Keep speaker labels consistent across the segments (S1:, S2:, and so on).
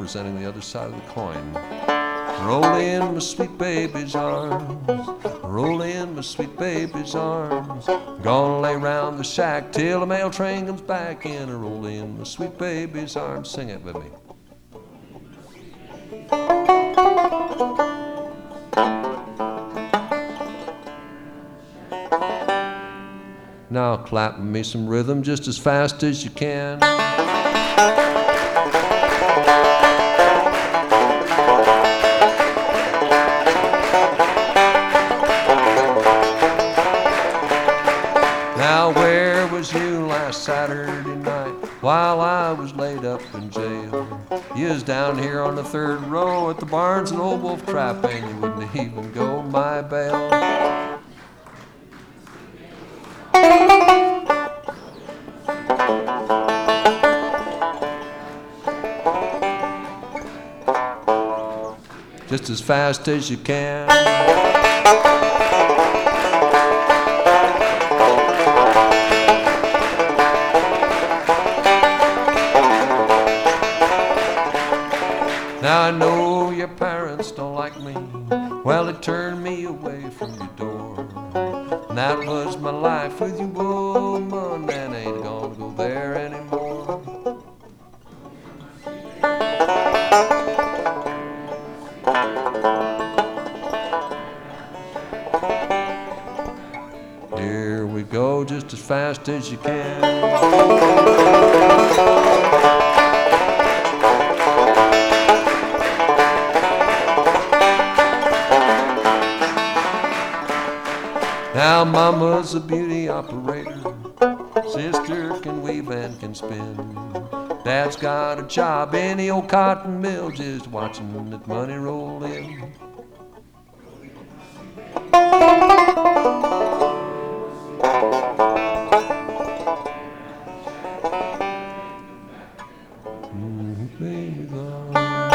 S1: representing the other side of the coin. Roll in my sweet baby's arms, roll in my sweet baby's arms. Gonna lay round the shack till the mail train comes back in. Roll in my sweet baby's arms. Sing it with me. Now clap me some rhythm just as fast as you can. Now where was you last Saturday night while I was laid up in jail? You was down here on the third row at the Barnes and Old Wolf Trap, and you wouldn't even go my bail. Just as fast as you can. Now I know your parents don't like me. Well, they turned me away from your door. And that was my life with you, woman, and I ain't gonna go there anymore. Here we go, just as fast as you can. Now mama's a beauty operator, sister can weave and can spin. Dad's got a job in the old cotton mill, just watching that money roll in. Baby gone.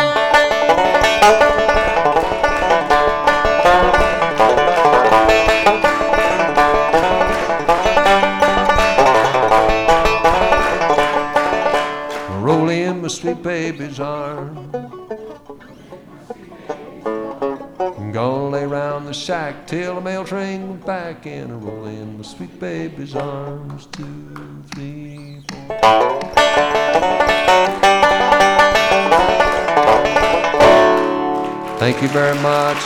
S1: Roll in my sweet baby's arms. I'm gonna lay round the shack till the mail train comes back in. Roll in my sweet baby's arms. 2, 3, 4. Thank you very much.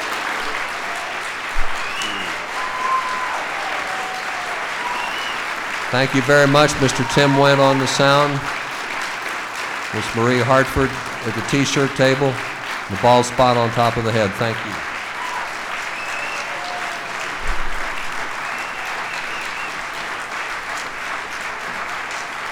S1: Thank you very much, Mr. Tim Went on the sound. Miss Marie Hartford at the t-shirt table, the bald spot on top of the head. Thank you.